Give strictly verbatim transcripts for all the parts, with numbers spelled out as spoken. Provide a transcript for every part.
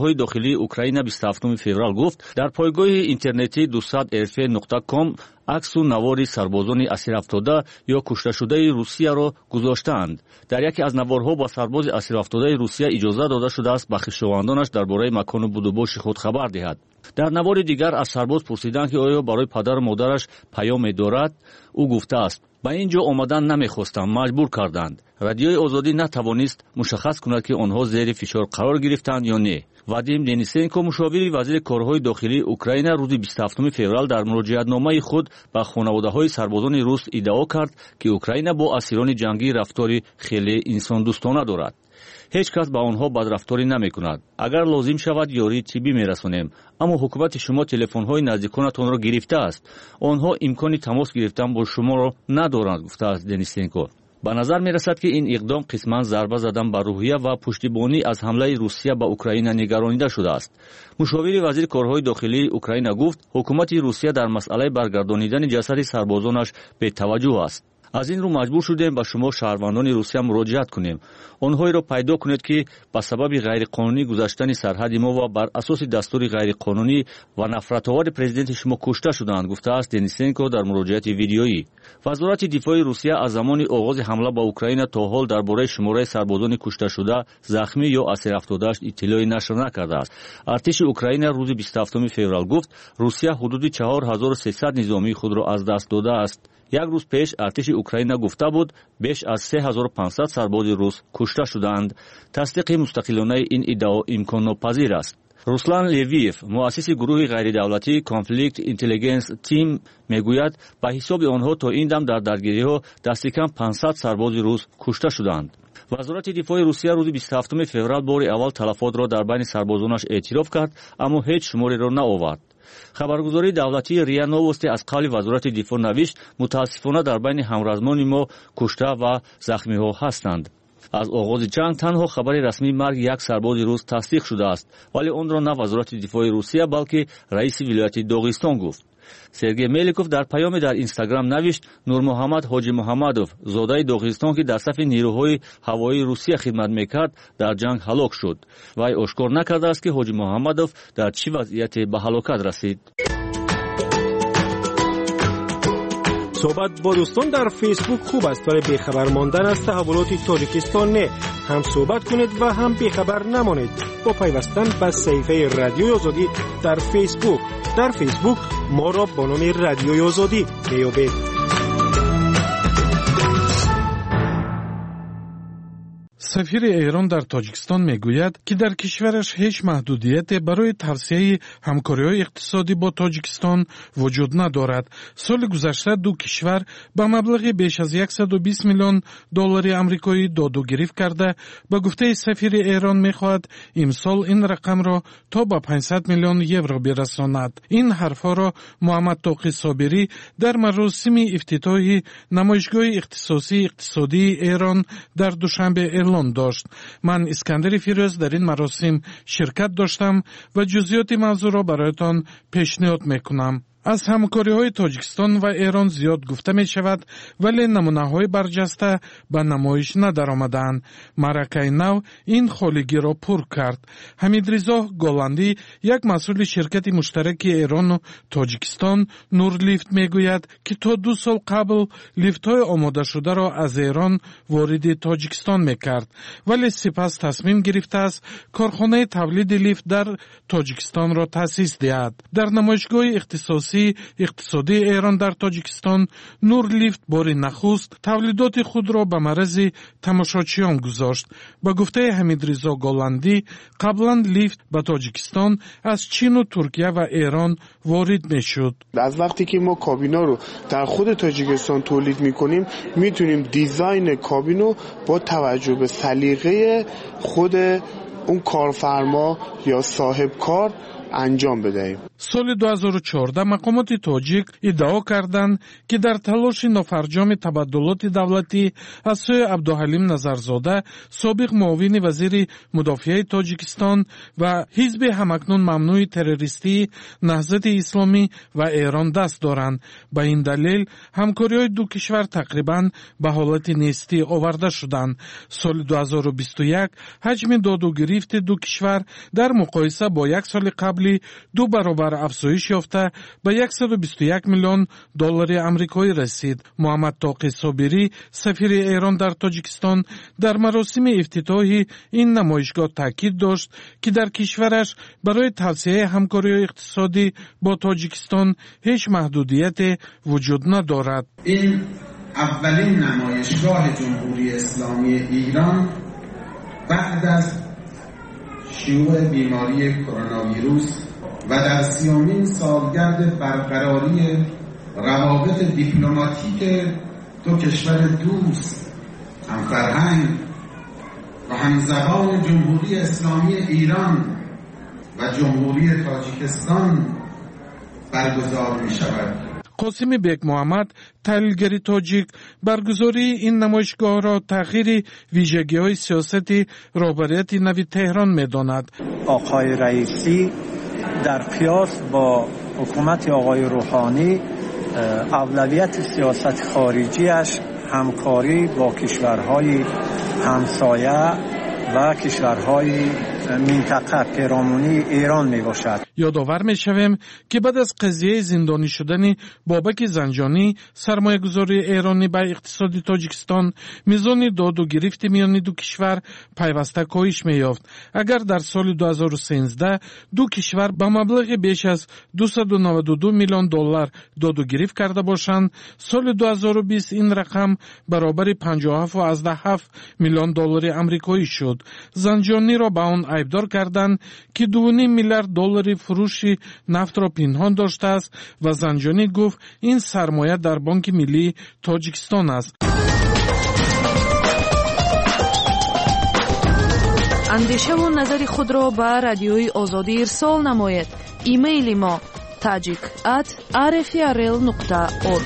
کارهای داخلی اوکراین بیست و هفتم فوریه گفت در پایگاه اینترنتی دوصد ار اف نقطه کام عکس و نواری سربازان اسیر افتاده یا کشته شده روسیه را گذاشتند. در یکی از نوارها با سرباز اسیر افتاده روسیه اجازه داده شده است به خویشاوندانش درباره مکان بود و باش خود خبر دهد. در نوار دیگر از سرباز پرسیدند که آیا برای پدر و مادرش پیام دارد. او گفته است به اینجا آمدن نمیخواستم، مجبور کردند. رادیوی آزادی نتوانست مشخص کند که آنها زیر فشار قرار گرفتند یا نه. وادیم دنیسنکو مشاور وزیر کارهای داخلی اوکراین روز بیست و هفتم فوریه در مراجعه‌نامه خود به خانواده‌های سربازان روس ادعا کرد که اوکراین با اسیران جنگی رفتاری خیلی انسان دوستانه دارد. هیچ کس با آنها بدرفتاری نمی‌کند. اگر لازم شود یاری طبی می‌رسانیم، اما حکومت شما تلفن‌های نزدیکانتان را گرفته است. آنها امکان تماس گرفتن با شما را ندارند، گفته است دنیسنکو. به نظر می رسد که این اقدام قسماً ضربه زدن بر روحیه و پشتیبانی از حمله روسیه به اوکراین نگرانیده شده است. مشاور وزیر کارهای داخلی اوکراین گفت حکومت روسیه در مسئله برگردانیدن جسد سربازانش به توجه است. از این رو مجبور شدیم به شما شهروندان روسیه مراجعت کنیم. آنهایی را پیدا کنید که به سبب غیرقانونی گذشتن سرحد ما و بر اساس دستور غیرقانونی و نفرت‌آور پرزیدنت شما کشته شدند، گفته است دنیسنکو در مراجعت ویدیویی. وزارت دفاع روسیه از زمان آغاز حمله به اوکراین تا حال درباره شماره سربازان کشته شده، زخمی یا اسیر افتاده‌اش اطلاعی نشر نکرده است. ارتش اوکراین روز بیست و هفتم فوریه گفت روسیه حدود چهار هزار و سیصد نظامی خود را از دست داده است. یک روز پیش ارتش اوکراین گفته بود بیش از سه هزار و پانصد سرباز روس کشته شدند. تصدیق مستقلانه این ادعا امکان ناپذیر است. روسلان لیویف، مؤسس گروه غیردولتی کانفلیکت اینتلیجنس تیم، میگوید به حساب آنها تا این دم در درگیری‌ها دست کم پانصد سرباز روس کشته شدند. وزارت دفاع روسیه روز بیست و هفتم فوریه بار اول تلفات را در بین سربازانش اعتراف کرد، اما هیچ شماری را نآورد. خبرگزاری دولتی ریا نووستی از قول وزارت دفاع نوشت متاسفانه در بین همرزمان ما کشته و زخمی ها هستند. از آغاز جنگ تنها خبر رسمی مرگ یک سرباز روس تصدیق شده است، ولی آن را نه وزارت دفاع روسیه بلکه رئیس ولایت داغستان گفت. سرگئی ملیکوف در پیام در اینستاگرام نوشت نور محمد حاجی محمدوف زاده داغستان که در صف نیروهای هوایی روسیه خدمت میکرد در جنگ هلاک شد. وی آشکار نکرده است که حاجی محمدوف در چه وضعیتی به هلاکت رسید. صحبت با دوستان در فیسبوک خوب است، ولی بیخبر ماندن از تحولات تاجیکستان نه. هم صحبت کنید و هم بیخبر نمانید با پیوستن به صفحه رادیوی آزادی در فیسبوک. در فیسبوک ما را با نام رادیوی آزادی بیابید. سفیر ایران در تاجیکستان میگوید که در کشورش هیچ محدودیت برای توسعه همکاری‌های اقتصادی با تاجیکستان وجود ندارد. سال گذشته دو کشور با مبلغ بیش از صد و بیست میلیون دلار آمریکایی داد و گرفت کرده. با گفته سفیر ایران میخواهد امسال این رقم را تا به پانصد میلیون یورو برساند. این حرفها را محمد طاقی صابری در مراسم افتتاحی نمایشگاه اختصاصی اقتصادی ایران در دوشنبه اعلام داشت. من اسکندر فیروز در این مراسم شرکت داشتم و جزئیات موضوع را برایتان پیشنهاد میکنم. از همکاری‌های تاجیکستان و ایران زیاد گفته می شود، ولی نمونه‌های برجسته به نمایش ندارآمدند. معرکه نو این خالیگی را پر کرد. حمیدرضا گلندی، یک مسئول شرکت مشترک ایران و تاجیکستان نور لیفت میگوید که تا دو سال قبل لیفت‌های آماده شده را از ایران وارد تاجیکستان میکرد، ولی سپس تصمیم گرفته است کارخانه تولید لیفت در تاجیکستان را تأسیس دهد. در نمایشگاه اختصاصی اقتصادی ایران در تاجیکستان نور لیفت بار نخست تولیدات خود را به معرض تماشاچیان گذاشت. با گفته حمیدرضا گلندی قبلا لیفت به تاجیکستان از چین و ترکیه و ایران وارد میشد. از وقتی که ما کابینا رو در خود تاجیکستان تولید میکنیم میتونیم دیزاین کابینو با توجه به سلیقه خود اون کارفرما یا صاحب کار انجام بدهیم. سال دو هزار و چهارده مقامات تاجیک ادعا کردند که در تلاش نافرجام تبادلات دولتی از سوی عبدالحلیم نظرزاده سابق معاون وزیر مدافع تاجیکستان و حزب همکنون ممنوع تروریستی نهضت اسلامی و ایران دست دارند. به این دلیل همکاری‌های دو کشور تقریباً به حالت نیستی آورده شدند. سال دو هزار و بیست و یک حجم داد و گرفت دو کشور در مقایسه با یک سال قبلی دو برابر افزایش یافته به صد و بیست و یک میلیون دلار آمریکایی رسید. محمد طاقی صابری سفیر ایران در تاجیکستان در مراسم افتتاحی این نمایشگاه تاکید داشت که در کشورش برای توسعه همکاری اقتصادی با تاجیکستان هیچ محدودیت وجود ندارد. این اولین نمایشگاه جمهوری اسلامی ایران بعد از شیوع بیماری کرونا ویروس و در سیومین سالگرد برقراری روابط دیپلماتیک دو کشور دوست، هم فرهنگ و همزبان جمهوری اسلامی ایران و جمهوری تاجیکستان برگزار می شود. قاسم بیگ محمد تحلیلگر تاجیک برگزاری این نمایشگاه را تغییر ویژگی‌های سیاسی رهبریت نوی تهران می‌داند. آقای رئیسی در قیاس با حکومت آقای روحانی اولویت سیاست خارجیش همکاری با کشورهای همسایه و کشورهای منطقه پیرامونی ایران می باشد. یادآور می شویم که بعد از قضیه زندانی شدن بابک زنجانی سرمایه گذاری ایرانی به اقتصاد تاجیکستان میزان داد و گرفت میان دو کشور پیوسته کاهش می یافت. اگر در سال دو هزار و سیزده دو کشور به مبلغ بیش از دویست و نود و دو میلیون دلار داد و گرفت کرده باشند، سال دو هزار و بیست این رقم برابر پنجاه و هفت و هفت میلیون دلار آمریکایی شد. زنجانی را به آن عیبدار کردند که دو و نیم میلیارد دلار فروش نفت را پنهان داشته است و زنجانی گفت این سرمایه در بانک ملی تاجیکستان است. اندیشه و نظر خود را به رادیوی آزادی ارسال نمایید. ایمیل ما tajik at r f r l nokta org.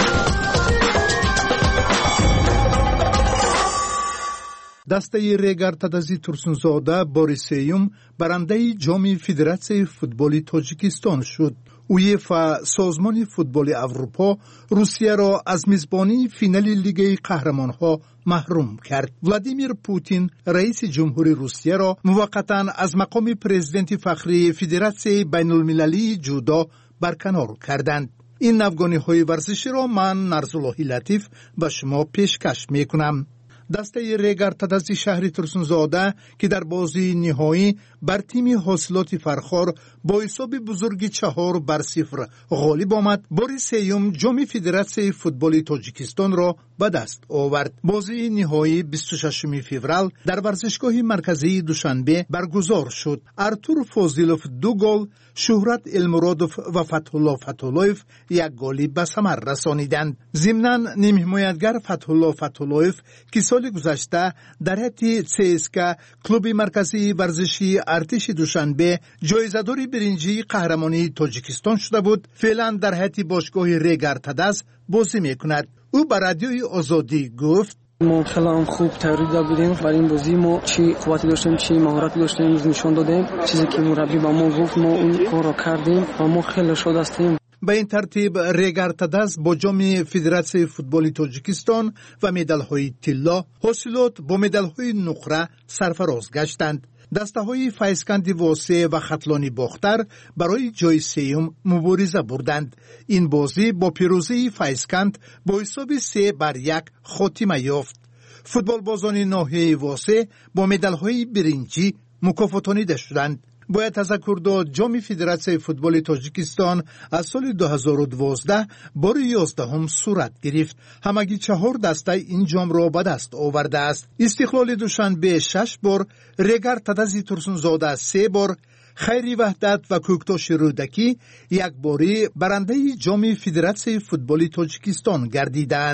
دسته ریگارتادازی ترسونزاده باری سیوم برنده جام فدراسیون فوتبال تاجیکستان شد. اویفا سازمان فوتبال اروپا روسیه را از میزبانی فینال لیگ قهرمانها محروم کرد. ولادیمیر پوتین رئیس جمهوری روسیه را موقتا از مقام پرزیدنت فخری فدراسیون بین المللی جودو برکنار کردند. این افغانی ورزشی را من نرزالله لطیف به شما پیشکش میکنم. دسته ریگارتادازی شهری ترسونزاده که در بازی نهایی بر تیم حاصلات فرخار با حساب بزرگی چهار بر صفر غالب آمد، باری سیوم جام فدراسیون فوتبال تاجیکستان را به دست آورد. بازی نهایی بیست و ششم فوریه در ورزشگاه مرکزی دوشنبه برگزار شد. ارتور فاضلوف دو گل، شهرت المرادوف و فتحالله فتحالله‌یف یک گلی به ثمر رسانیدند. ضمناً نیم حمایتگر فتحالله فتحالله‌یف که سال گذشته در حتی سی اس کے کلوب مرکزی ورزشی ارتش دوشنبه جایزه‌دار برنجی قهرمانی تاجیکستان شده بود، فعلا در حتی باشگاه ریگارتاداز بازی میکند. او به رادیوی آزادی گفت ما خیلی هم خوب تیاری داده بودیم برای این بازی. ما چی قوتی داشتیم، چی مهارتی داشتیم، نشون دادیم. چیزی که مربی با ما گفت ما اون کار را کردیم و ما خیلی شاد هستیم. به این ترتیب ریگارتاداز با جام فدراسیون فوتبال تاجیکستان و مدال‌های طلا حاصلات با مدال‌های نقره سرفراز گشتند. دسته‌های فایزکند واسه و خطلانی باختر برای جای سیوم مبارزه بردند. این بازی با پیروزی فایزکند با حساب سه بر یک خاتمه یافت. فوتبال بازان ناحیه واسه با مدال‌های برنجی مکافاتانیده شدند. باید تذکر داد جام فدراسیون فوتبال تاجیکستان از سال دو هزار و دوازده بار یازدهم صورت گرفت. همگی چهار دسته این جام را به دست آورده است. استقلال دوشنبه شش بار، ریگارتادازی ترسونزاده سه بار، خیری وحدت و کوکتاش رودکی یک باری برنده جام فدراسیون فوتبال تاجیکستان گردیدند.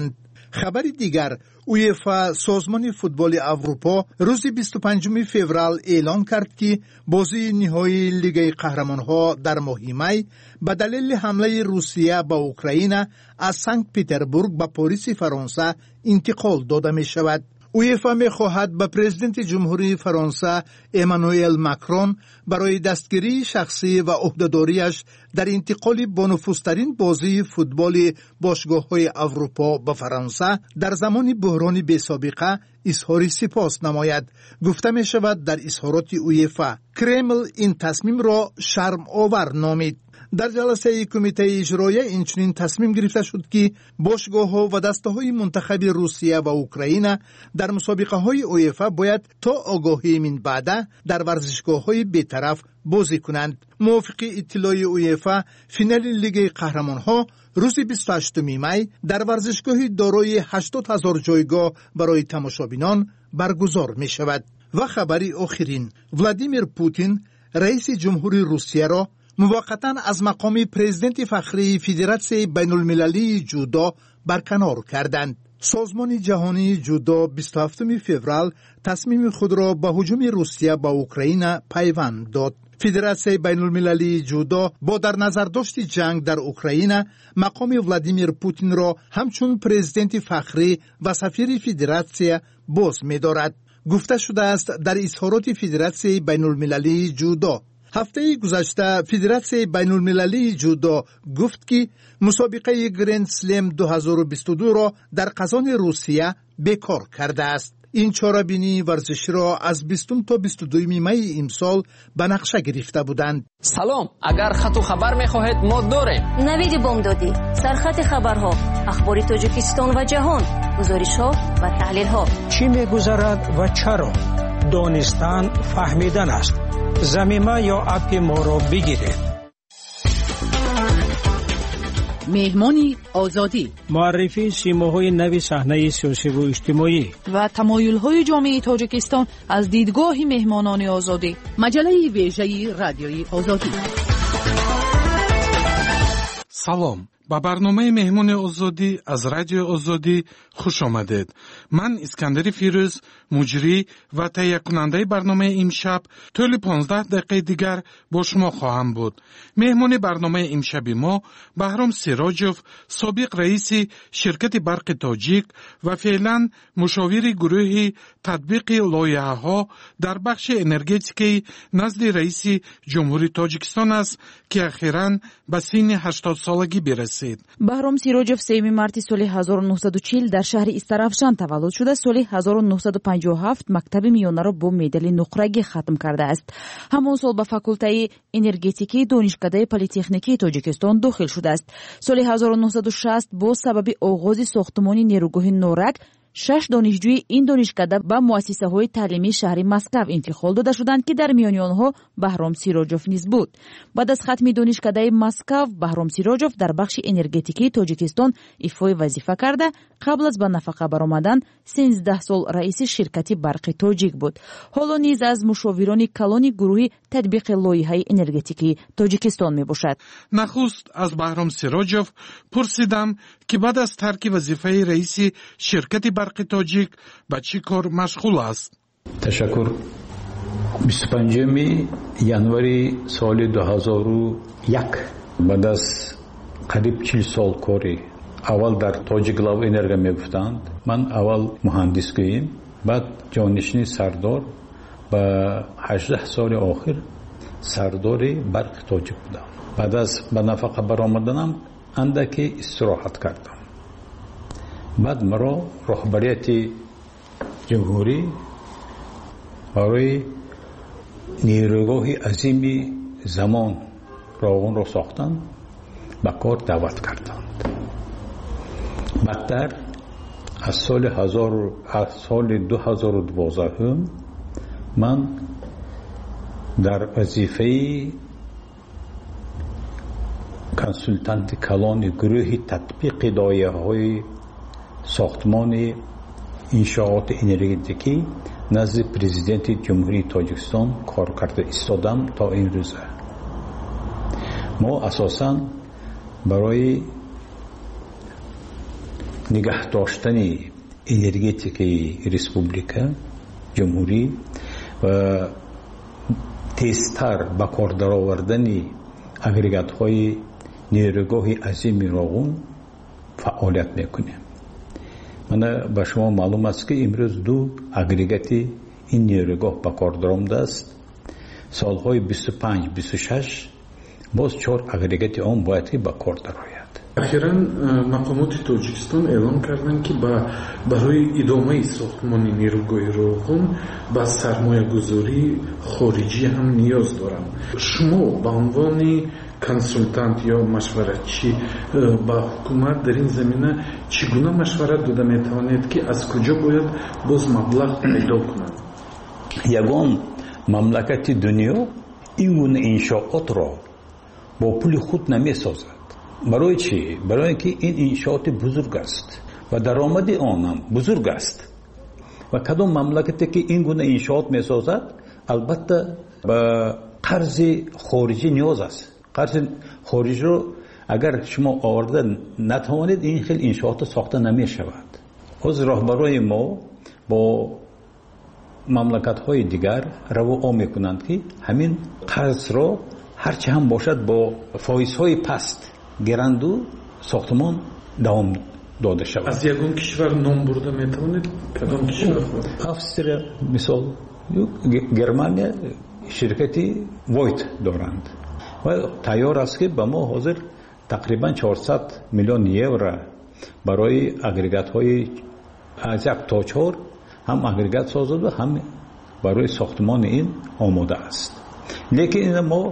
خبری دیگر، اویفا سازمان فوتبال اروپا روز بیست و پنجم فوریه اعلان کرد که بازی نهایی لیگ قهرمانان در ماه می به دلیل حمله روسیه به اوکراین از سنت پترزبورگ به پاریس فرانسه انتقال داده می شود. اویفا می خواهد به پرزیدنت جمهوری فرانسه امانوئل ماکرون برای دستگیری شخصی و عهدهداریش در انتقال با نفوذترین بازی فوتبال باشگاه‌های اروپا به فرانسه در زمان بحران بی‌سابقه اظهار سپاس نماید. گفته می شود در اظهارات اویفا کرمل این تصمیم را شرم آور نامید. در جلسه کمیته اجرایی اینچنین تصمیم گرفته شد که باشگاه‌ها و دسته‌های منتخب روسیه و اوکراین در مسابقه‌های اویفا باید تا آگاهی من بعد در ورزشگاه‌های بی‌طرف بازی کنند. موافق اطلاع اویفا فینال لیگ قهرمان‌ها روز بیست و هشتم می در ورزشگاه دارای هشتاد هزار جایگاه برای تماشابینان برگزار می شود. و خبری آخرین، ولادیمیر پوتین رئیس جمهوری روسیه را موقتا از مقام پرزیدنت فخری فدراسیون بین المللی جودو برکنار کردند. سازمان جهانی جودو بیست و هفتم فوریه تصمیم خود را به هجوم روسیه به اوکراین پیوند داد. فدراسیون بین المللی جودو با در نظر داشت جنگ در اوکراین مقام ولادیمیر پوتین را همچون پرزیدنت فخری و سفیر فدراسیون باز می دارد. گفته شده است در اظهارات فدراسیون بین المللی جودو. هفته گذشته فدراسیون بین المللی جودو گفت که مسابقه گرند سلم دو هزار و بیست و دو را در قزان روسیه بیکار کرده است. این چاره‌بینی ورزشی را از بیستم تا بیست و دوم می امسال به نقشه گرفته بودند. سلام، اگر خط و خبر می‌خواهید ما داریم. نوید بامدادی، سرخط خبرها، اخبار تاجیکستان و جهان، گزارش‌ها و تحلیل‌ها. چی می‌گذرد و چرا؟ دانستن فهمیدن است. زمینه یا اپ ما را بگیرید. مهمانی آزادی، معرفی سیماهای نوی صحنه سیاسی و اجتماعی و تمایل‌های جامعه تاجیکستان از دیدگاه مهمانان آزادی. مجله ویژه رادیوی آزادی. سلام، با برنامه مهمون آزادی از رادیو آزادی خوش آمدید. من اسکندر فیروز، مجری و تهیه کننده برنامه امشب، طول پانزده دقیقه دیگر با شما خواهم بود. مهمون برنامه امشب ما بهرام سیراجوف، سابق رئیس شرکت برق تاجیک و فعلا مشاور گروه تطبیق لایحه‌ها در بخش انرژتیکی نزد رئیس جمهوری تاجیکستان است که اخیراً به سن هشتاد سالگی برسید. بهرام سیراجوف سوم مارت سال هزار و نهصد و چهل در شهر استرافشان تولد شده. سال هزار و نهصد و پنجاه و هفت مکتب میانه را با مدال نقرگی ختم کرده است. همان سال به فاکولته انرژتیکی دانشکده پلی‌تکنیکی تاجیکستان داخل شده است. سال هزار و نهصد و شصت با سبب آغاز ساختمان نیروگاه نورک شش دانشجوی این دانشکده به مؤسسه‌های تعلیمی شهر مسکو انتقال داده شدند که در میان آنها بهرام سیراجوف نیز بود. بعد از ختم دانشکده مسکو، بهرام سیراجوف در بخش انرژتیکی تاجیکستان ایفای وظیفه کرده. قبل از به نفقه برآمدن سیزده سال رئیس شرکت برق تاجیک بود. حالا نیز از مشاوران کلان گروه تطبیق لایحه انرژتیکی تاجیکستان میباشد. نخست از بهرام سیراجوف پرسیدم که بعد از ترک وظیفه رئیس شرکت برق تاجیک به چی کار مشغول است؟ تشکر. بیست و پنجم ینوری سال دو هزار و یک بعد از قریب چهل سال کاری اول در تاجیک لاو انرژی میگفتند. من اول مهندس گویم، بعد جانشین سردار و هجده سال آخر سردار برق تاجیک بودم. بعد از به نفقه برآمدنم اندکی استراحت کردم. بعد مرا رهبریت جمهوری برای نیروگاه عظیم زمان راغون را ساختند، به کار دعوت کردند. بعدتر از سال هزار از سال دو هزار و دوازده من در وظیفه کنسولتانت کلان گروه تطبیق لایحه‌های ساختمان انشاءات انرژتیکی نزد پرزیدنت جمهوری تاجیکستان کار کرده ایستادم تا این روز. ما اساساً برای نگه داشتن انرژیتیکی ریسپوبلیکا جمهوری و تیزتر به کار درآوردن اگریگات های نیروگاه عظیم راغون فعالیت میکنه. من به شما معلوم است که امروز دو اگریگاتی این نیروگاه به کار درآمده است. سالهای بیست و پنج بیست و شش باز چهار اگریگات آن باید که به کار درآید. اخیراً مقامات تاجیکستان اعلام کردند که برای ادامه ساختمان نیروگاه راغون با سرمایه گذاری خارجی هم نیاز دارند. شما به عنوان کنسولتانت یا مشورتچی با حکومت در این زمینه چگونه مشورت داده میتوانید که از کجا باید باز مبلغ پیدا کنند؟ یگان مملکت دنیا این گونه انشاءات را با پول خود نمی سازد. برای چی؟ برای اینکه این انشاءات بزرگ است و درآمد آن هم بزرگ است و کدام مملکتی که این گونه انشاءات می سازد البته به قرض خارجی نیاز است. قرض خارجی رو اگر شما آورده نتوانید این خیلی انشاءات ساخته نمی شود. از راهبرای ما با مملکت های دیگر رو می کنند که همین قرض را هرچه هم باشد با فایز های پست گرند و ساختمان دوام داده شود. از یگان کشور نام برده می توانید؟ کدام کشور؟ افسر مثال گرمانیا شرکتی وایت دارند و تیار است که به ما حاضر تقریبا چهارصد میلیون یورو برای اگریگات های از یک تا چهار هم اگریگات سازد و هم برای ساختمان این آماده است. لیکن ما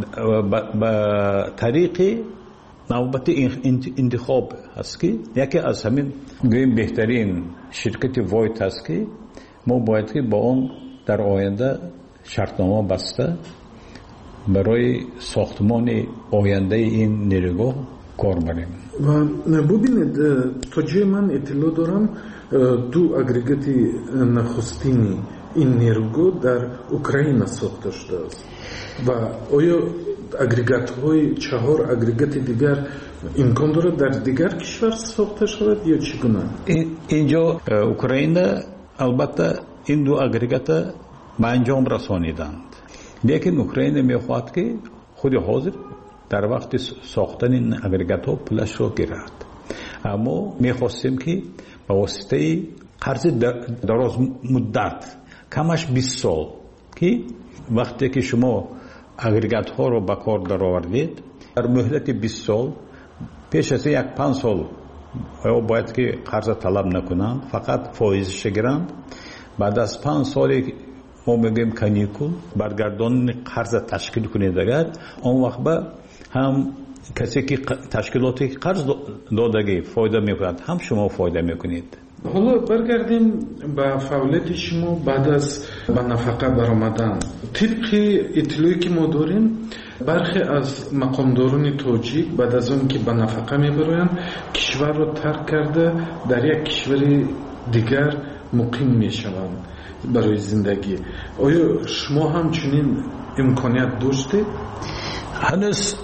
به طریق نوبت انتخاب هست که یکی از همین گویم بهترین شرکت وایت هست که ما باید که با اون در آینده شرطنامه بسته برای ساختمان آینده این نیروگاه کار بریم. و ببینید تا جای من اطلاع دارم دو اگریگات نخستین این نیروگاه در اوکراین ساخته شده است و آیا اگریگات های چهار اگریگات دیگر امکان دارد در دیگر کشور ساخته شود یا چگونه؟ اینجا اوکراین البته این دو اگریگات به انجام رسانیدند، لیکن اوکراین میخواهد که خود حاضر در وقت ساختن این اگریگات ها پولش را گیرد. اما میخواستیم که با واسطه قرض دراز مدت کمش بیست سال که وقتی که شما اگریگات ها رو به کار درآوردید در مهلت بیست سال پیش از یک پنج سال باید که قرض طلب نکنند، فقط فایزش گیرند. بعد از پنج سال ما میگیم کانیکول برگردان قرض تشکیل کنید. اگر اون وقت با هم کسی که تشکیلاتی قرض دادگی فایده میکنند هم شما فایده میکنید. حالا برگردیم به فعالیت شما بعد از به نفقه برآمدن. طبق اطلاعی که ما داریم برخی از مقامداران تاجیک بعد از اون که به نفقه میبرند کشور رو ترک کرده در یک کشور دیگر مقیم میشوند برای زندگی. آیا شما هم چنین امکانیت داشتید؟ هنوز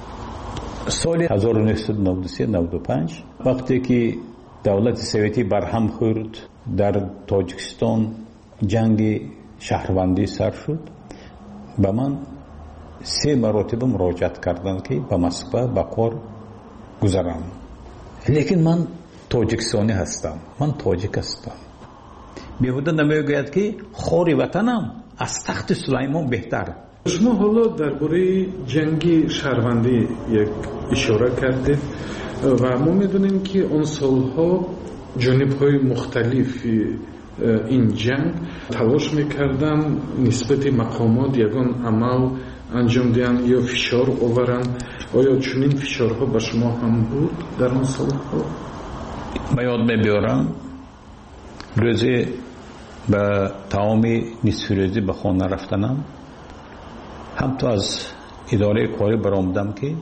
سال هزار و نهصد و نود و سه نود و پنج وقتی که دولت سوویتی برهم خورد در تاجیکستان جنگ شهروندی سر شد، به من سه مرتبه مراجعت کردند که به مسکو به کار گذارم. لیکن من تاجیکستانی هستم، من تاجیک هستم. بیهوده نمیگوید که خاری وطنم از تخت سلیمان بهتر. شما حالا درباره جنگ شهروندی یک اشاره کردید و ما میدونیم که اون سالها جانب‌های مختلف این جنگ تلاش میکردن نسبت مقامات یگان عمل انجام دهند یا فشار آورند. آیا چنین فشارها به شما هم بود در اون سالها؟ من یاد میبیارم روزی به تمام نصف روزی به خانه رفتنم، هم تو از اداره کاری برآمدم که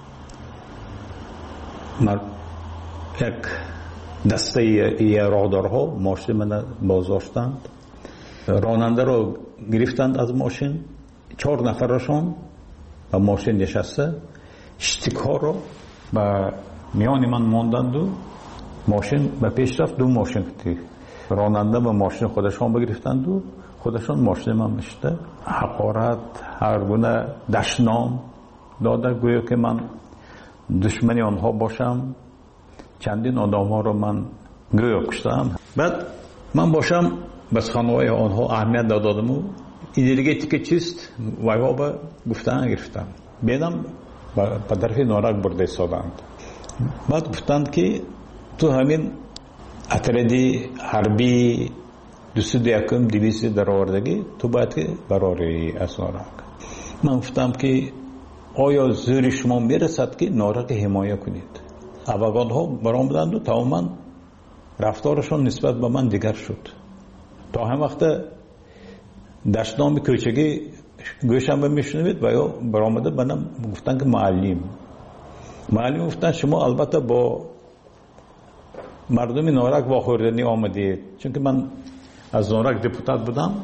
من یک دسته ای راهدارها ماشین من بازداشتند، راننده رو گرفتند از ماشین، چهار نفرشون به ماشین نشسته، اشتکار رو به میان من ماندند و ماشین به پیش رفت. دو ماشین که راننده و ماشین خودشان بگرفتند و خودشان ماشین من میشته حقارت هر گونه دشنام داده، گویا که من دشمنی آنها باشم. چندین آدم ها رو من گویا کشتم. بعد من باشم بس خانوای آنها اهمیت دادم و انرژیتیک چیست وایوا به گفتن گرفتم. بیدم به طرف نارک برده سادند. بعد گفتند که تو همین اتردی حربی دوست دیکم دیویسی در آوردگی تو باید که براری از نارک. من گفتم که آیا زور شما میرسد که نارک حمایه کنید؟ افغان ها برآمدند و تماما رفتارشون نسبت به من دیگر شد. تا هم وقت دشنام کوچگی گوشم به میشنوید و یا برآمده بنام گفتن که معلم معلم گفتن شما البته با مردم نارک واخوردنی آمدید، چون که من از نارک دپوتات بودم.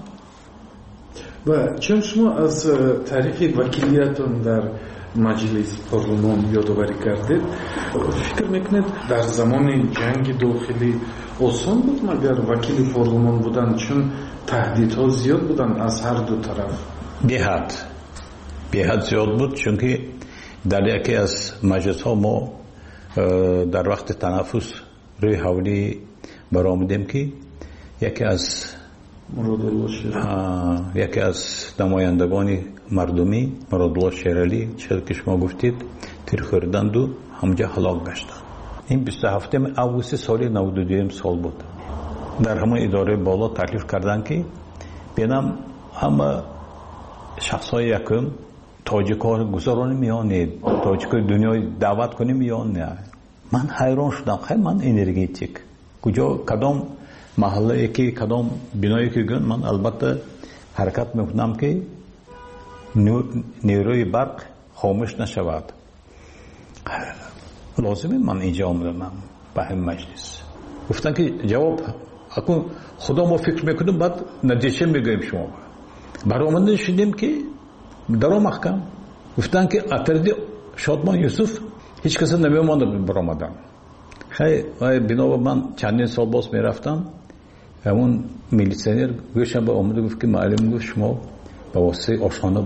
و چون شما از تاریخ وکیلیتون در مجلس پارلمان یادآوری کردید، فکر میکنید در زمان جنگ داخلی آسان بود مگر وکیل پارلمان بودن، چون تهدیدها زیاد بودن از هر دو طرف؟ به حد به حد زیاد بود، چون که در یکی از مجلس ها ما در وقت تنفس روی حولی برآمدیم که یکی از یکی از نمایندگان مردمی مرادالله شیرالی چه که شما گفتید تیر خوردند و همجا هلاک گشتند. این بیست و هفتم آگوست سال نود و دو سال بود. در همه اداره بالا تکلیف کردند که بینم همه شخصای یکم تاجیک‌ها گذرانی میانه تاجیک‌های دنیای دعوت کنیم میانه. من حیران شدم، خیلی من انرژیتیک کجا کدام محله که کدام بنایی که گن من البته حرکت میکنم که نیروی برق خاموش نشود. لازمه من اینجا آمدم به همین مجلس. گفتن که جواب اکنون خدا ما فکر میکنیم بعد نتیجه میگویم شما. برآمده شدیم که در محکم گفتن که اتردی شادمان یوسف هیچ کسی نمیامانده برآمدن. خیلی بنا من چندین سال باز میرفتم، همون میلیسیونر گوشم به آمده گفت که معلم گفت شما به واسه آشانه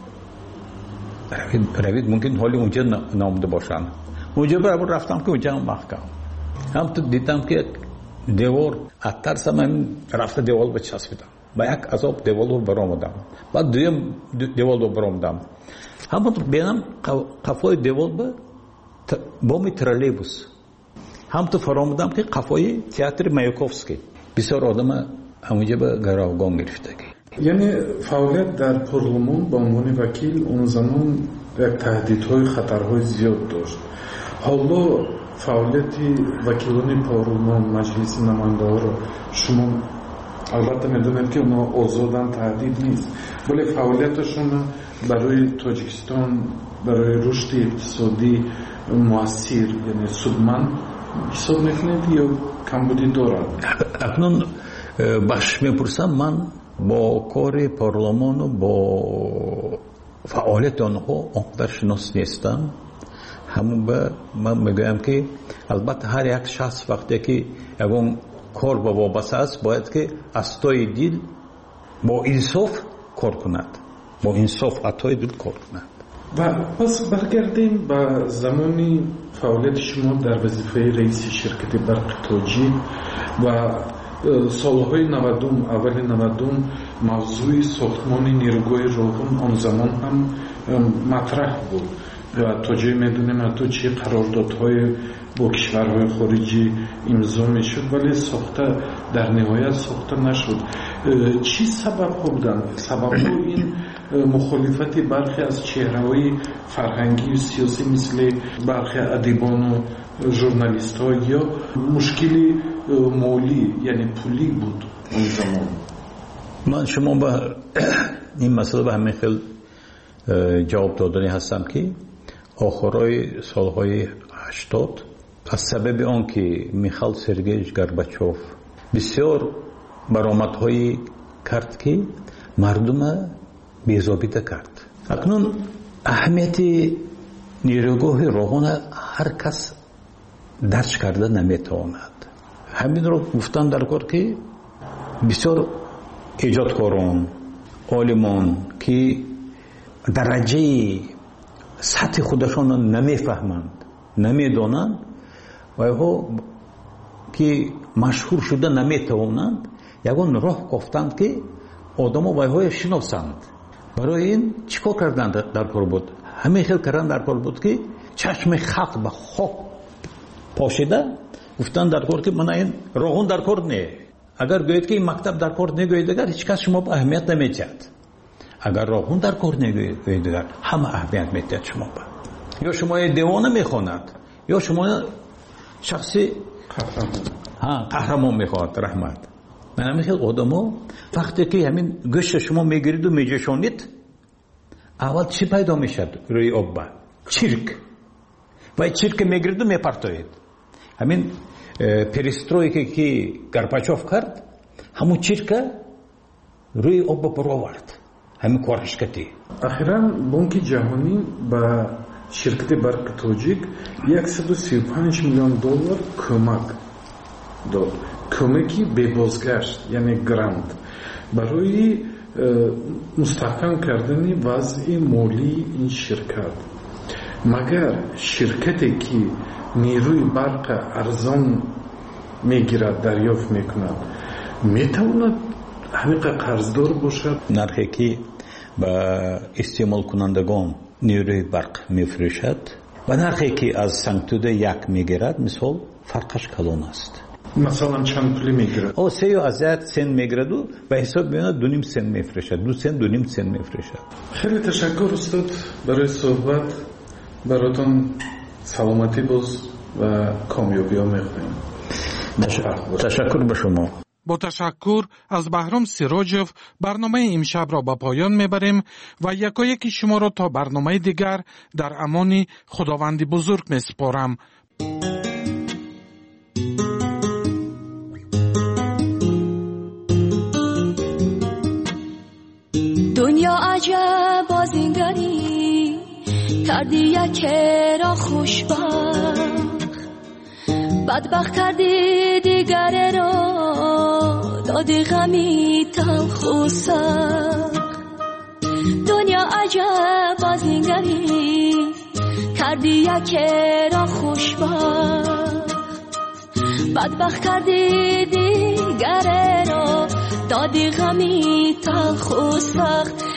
روید، ممکن حالی اونجا نامده باشن. اونجا برابر رفتم که اونجا هم محکم هم تو دیدم که دیوار اترسم من رفته دیوار بچسبیدم با یک عذاب دیوار رو برآمدم. بعد دویم دیوار رو برآمدم همون بینم قفای دیوار به بامی ترالیبوس هم تو فرامدم که قفای تئاتر مایاکوفسکی بسیار آدم همونجا به گروگان گرفتگی. یعنی فعالیت در پارلمان به عنوان وکیل اون زمان یک تهدیدهای خطرهای زیاد داشت. حالا فعالیت وکیلان پارلمان مجلس نماینده ها رو شما البته میدونید که اونا آزادن، تهدید نیست، ولی فعالیتشون برای تاجیکستان برای رشد اقتصادی مؤثر یعنی سودمند حساب میکنید یا کمبودی دارد؟ اکنون بخش میپرسم من با کار پارلمان و با فعالیت آنها آنقدر شناس نیستم. همون به من میگویم که البته هر یک شخص وقتی که اون کار با وابسته است باید که از توی دل با انصاف کار کند، با انصاف اتای دل کار کند. و پس برگردیم به زمانی فعالیت شما در وظیفه رئیس شرکت برق تاجیک و سالهای نودم، اول نودم موضوع ساختمان نیروگاه راغون آن زمان هم مطرح بود و تا جایی میدونیم حتی چه قراردادهای با کشورهای خارجی امضا میشد ولی ساخته در نهایت ساخته نشد. چی سبب ها بودن؟ سبب ها این مخالفت برخی از چهره‌های فرهنگی و سیاسی مثل برخی ادیبان و ژورنالیست ها یا مشکلی مالی یعنی پولی بود اون زمان؟ من شما به این مسئله به همین خیلی جواب دادنی هستم که آخرای سالهای هشتاد از سبب آن که میخائیل سرگییویچ گورباچوف بسیار برآمدهایی کرد که مردم بی‌ضابطه کرد. اکنون اهمیت نیروگاه راغون هر کس درک کرده نمیتواند. همین رو گفتن در کار که بسیار ایجادکاران عالمان که درجه سطح خودشان رو نمیفهمند نمیدانند و ها که مشهور شده نمیتوانند یگان راه گفتند که آدم ها وایهای شناسند. برای این چیکار کردند در کار بود؟ همه خیلی کردن در کار بود که چشم خلق به خواب پاشیده گفتند در کار که من این راهون در کار نه. اگر گوید که این مکتب در کار نگوید اگر هیچ کس شما به اهمیت نمیدهد. اگر راهون در کار نگوید اگر همه اهمیت میدهد شما به. یا شما دیوانه میخواند یا شما شخصی ها قهرمان میخواد رحمت. من همین خیلی آدم‌ها وقتی که همین گوشت شما میگیرید و میجشانید اول چی پیدا میشد روی آب؟ چرک. و چرک میگیرید و میپرتوید. همین پریسترویکی که گرباچوف کرد همون چرک روی آب پر آورد. همین کارش کردی. اخیراً بانک جهانی با شرکت برق توجیک صد و سی و پنج میلیون دلار کمک داد. کمکی به بازگشت یعنی گرانت برای مستحکم کردن وضع مالی این شرکت. مگر شرکتی که نیروی برق ارزان میگیرد دریافت میکند میتواند همین قرضدار باشد؟ نرخی که با استعمال کنندگان نیروی برق میفروشد و نرخی که از سنگتوده یک میگیرد مثال فرقش کلان است. مثلا چند پولی میگیرد؟ او سه یا از یک سن میگیرد و به حساب میاد دو نیم سن میفروشد. دو سن دو نیم سن میفروشد. خیلی تشکر استاد برای صحبت. براتون سلامتی باز و کامیابی ها میخوایم. تشکر به شما. با تشکر از بهرام سیراجوف برنامه امشب را به پایان میبریم و یکایک شما را تا برنامه دیگر در امان خداوند بزرگ میسپارم. دنیا عجب بازینگری کردی یک را خوشبخت، بدبخت کردی دیگر را دادی غمی تلخ و سخت. دنیا عجب بازینگری کردی یک را خوشبخت، بدبخت کردی دیگر را دادی غمی تلخ و سخت.